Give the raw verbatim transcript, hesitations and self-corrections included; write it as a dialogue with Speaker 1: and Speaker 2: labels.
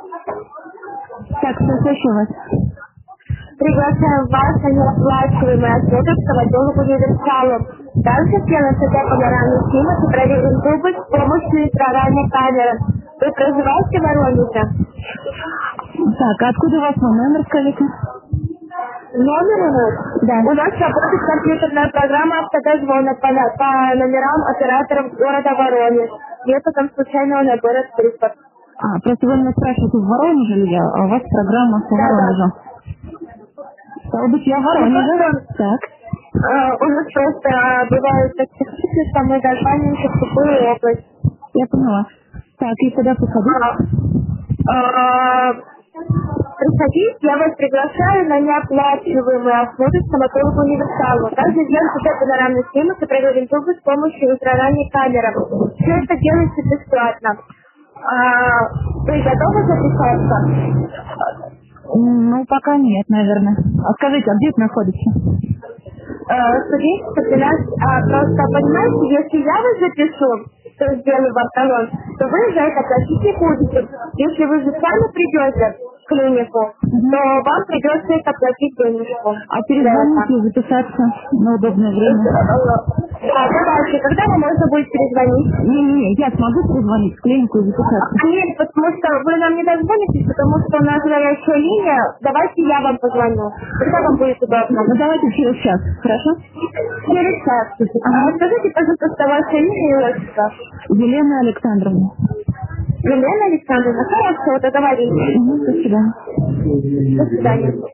Speaker 1: Так, что слышу вас?
Speaker 2: Приглашаем вас на неоплачиваемый осмотр к стоматологу универсалу. Также сделаем СТ панорамный снимок и проверим зубы с помощью инфрароидной камеры. Вы проживаете в Воронеже?
Speaker 1: Так, а откуда у вас мой номер, скажите?
Speaker 2: Номер у нас?
Speaker 1: Да.
Speaker 2: У нас работает компьютерная программа автодозвона по, по номерам операторов города Воронеж. Методом случайного набора цифр.
Speaker 1: А, просто вы меня спрашиваете, в Воронеже ли я, а у вас программа по
Speaker 2: Да,
Speaker 1: Воронежу. Стало быть, я в Воронеже. Так.
Speaker 2: Uh, у нас просто uh, бывают такие случаи, что мы дозваниваемся в такую область.
Speaker 1: Я поняла. Так, и куда походить?
Speaker 2: Uh, uh, приходите, я вас приглашаю на неоплачиваемый осмотр стоматолога универсалу. Также сделаем СТ панорамный снимок и проверим зубы с помощью инфрароидной камеры. Все это делается бесплатно. Uh, вы готовы записаться?
Speaker 1: Ну, пока нет, наверное. А скажите, а где это находится?
Speaker 2: Студенчество двенадцать, а просто понимаете, если я вас запишу, то сделаю вам талон, то вы за это платить не будете. Если вы же сами придете в клинику,
Speaker 1: Угу.
Speaker 2: то вам придется это платить денежку.
Speaker 1: А перезвонить и записаться на удобное время?
Speaker 2: Да, давайте, когда вам можно будет перезвонить?
Speaker 1: Не-не-не, я смогу перезвонить в клинику и записаться.
Speaker 2: Нет, потому что вы нам не дозвонитесь, потому что у нас горячая линия. Давайте я вам позвоню. Когда вам будет удобно?
Speaker 1: Ну, давайте через час, хорошо?
Speaker 2: Через час. А, скажите, пожалуйста, ваше имя и отчество.
Speaker 1: Елена Александровна.
Speaker 2: Елена Александровна, хорошо, договорились.
Speaker 1: Угу, до свидания.
Speaker 2: До свидания.